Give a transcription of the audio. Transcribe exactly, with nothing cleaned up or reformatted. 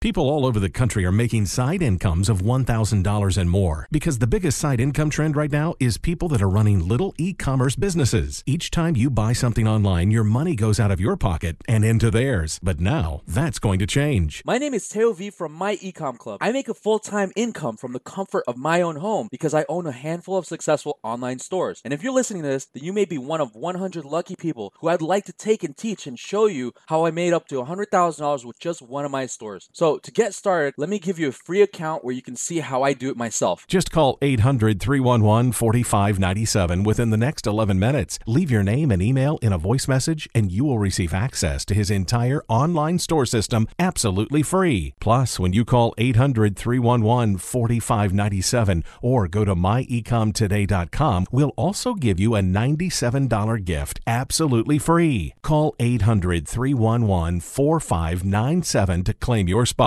People all over the country are making side incomes of one thousand dollars and more because the biggest side income trend right now is people that are running little e-commerce businesses. Each time you buy something online, your money goes out of your pocket and into theirs. But now that's going to change. My name is Teo V from My Ecom Club. I make a full-time income from the comfort of my own home because I own a handful of successful online stores. And if you're listening to this, then you may be one of one hundred lucky people who I'd like to take and teach and show you how I made up to one hundred thousand dollars with just one of my stores. So to get started, let me give you a free account where you can see how I do it myself. Just call eight hundred, three one one, four five nine seven within the next eleven minutes. Leave your name and email in a voice message and you will receive access to his entire online store system absolutely free. Plus, when you call eight hundred, three one one, four five nine seven or go to my ecom today dot com, we'll also give you a ninety-seven dollars gift absolutely free. Call eight hundred, three one one, four five nine seven to claim your spot.